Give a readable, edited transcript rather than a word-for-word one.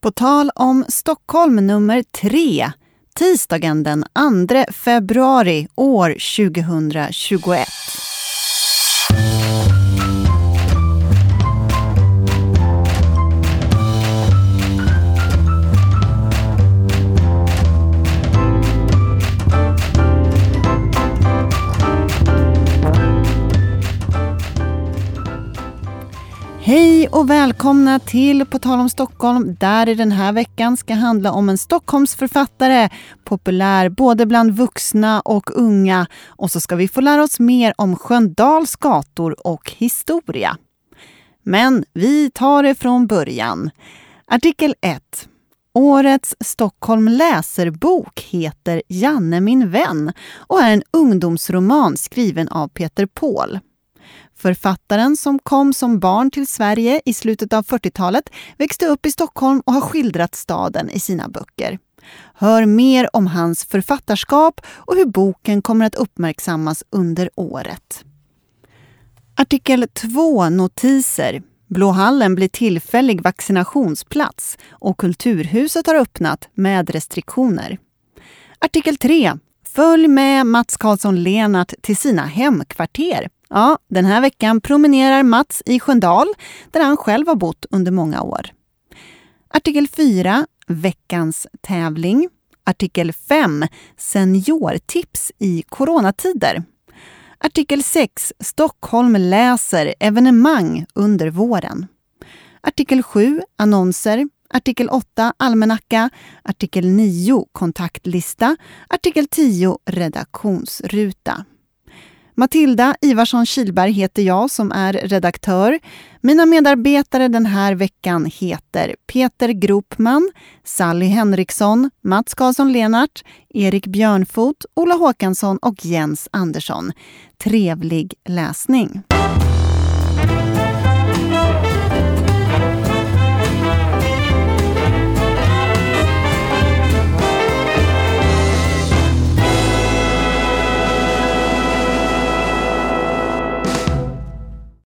På tal om Stockholm nummer 3, tisdagen den 2 februari år 2021. Hej och välkomna till På tal om Stockholm, där i den här veckan ska handla om en Stockholmsförfattare, populär både bland vuxna och unga. Och så ska vi få lära oss mer om Sköndals gator och historia. Men vi tar det från början. Artikel 1. Årets Stockholm läserbok heter Janne min vän och är en ungdomsroman skriven av Peter Paul. Författaren som kom som barn till Sverige i slutet av 40-talet växte upp i Stockholm och har skildrat staden i sina böcker. Hör mer om hans författarskap och hur boken kommer att uppmärksammas under året. Artikel 2 notiser. Blåhallen blir tillfällig vaccinationsplats och Kulturhuset har öppnat med restriktioner. Artikel 3. Följ med Mats Karlsson-Lenart till sina hemkvarter. Ja, den här veckan promenerar Mats i Sköndal där han själv har bott under många år. Artikel 4. Veckans tävling. Artikel 5. Seniortips i coronatider. Artikel 6. Stockholm läser evenemang under våren. Artikel 7. Annonser. Artikel 8. Almanacka. Artikel 9. Kontaktlista. Artikel 10. Redaktionsruta. Matilda Ivarsson-Kilberg heter jag som är redaktör. Mina medarbetare den här veckan heter Peter Gropman, Sally Henriksson, Mats Karlsson-Lenart, Erik Björnfot, Ola Håkansson och Jens Andersson. Trevlig läsning!